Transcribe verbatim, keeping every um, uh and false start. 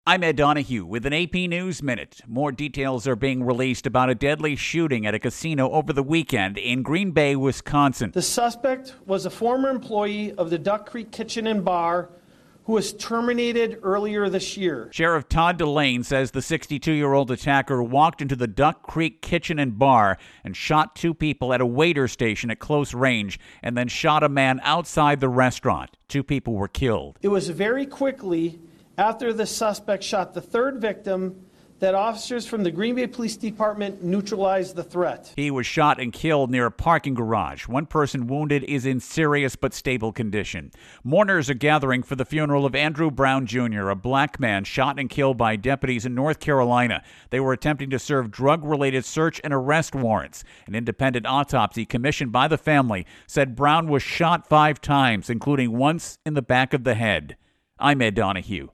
I'm Ed Donahue with an A P News Minute. More details are being released about a deadly shooting at a casino over the weekend in Green Bay, Wisconsin. The suspect was a former employee of the Duck Creek Kitchen and Bar who was terminated earlier this year. Sheriff Todd Delane says the sixty-two-year-old attacker walked into the Duck Creek Kitchen and Bar and shot two people at a waiter station at close range and then shot a man outside the restaurant. Two people were killed. It was very quickly after the suspect shot the third victim that officers from the Green Bay Police Department neutralized the threat. He was shot and killed near a parking garage. One person wounded is in serious but stable condition. Mourners are gathering for the funeral of Andrew Brown Junior, a black man shot and killed by deputies in North Carolina. They were attempting to serve drug-related search and arrest warrants. An independent autopsy commissioned by the family said Brown was shot five times, including once in the back of the head. I'm Ed Donahue.